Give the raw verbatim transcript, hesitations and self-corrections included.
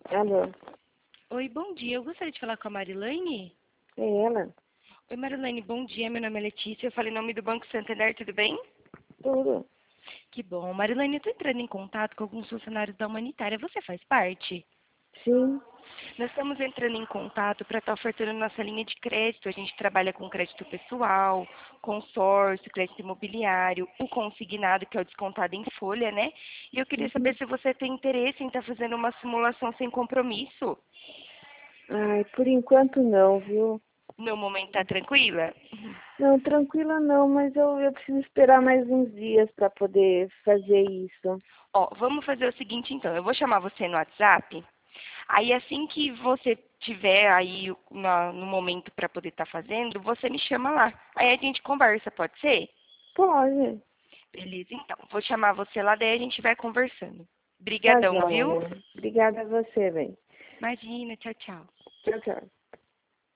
Alô, Oi, bom dia. Eu gostaria de falar com a Marilane. é ela? Oi, Marilane, bom dia. Meu nome é Letícia. Eu falei em nome do Banco Santander, tudo bem? Tudo. Que bom. Marilane, eu estou entrando em contato com alguns funcionários da Humanitária. Você faz parte? Sim. Nós estamos entrando em contato para estar ofertando nossa linha de crédito. A gente trabalha com crédito pessoal, consórcio, crédito imobiliário, o consignado, que é o descontado em folha, né? E eu queria Uhum. saber se você tem interesse em estar fazendo uma simulação sem compromisso. Ai, por enquanto não, viu? No momento, tá tranquila? Não, tranquila não, mas eu, eu preciso esperar mais uns dias para poder fazer isso. Ó, vamos fazer o seguinte então, eu vou chamar você no WhatsApp, aí assim que você tiver aí na- no momento para poder estar fazendo, você me chama lá. Aí a gente conversa, pode ser? Pode. Beleza, então. Vou chamar você lá, daí a gente vai conversando. Tá Brigadão, viu? joia. Obrigada a você, bem. Imagina, tchau, tchau. Tchau, tchau.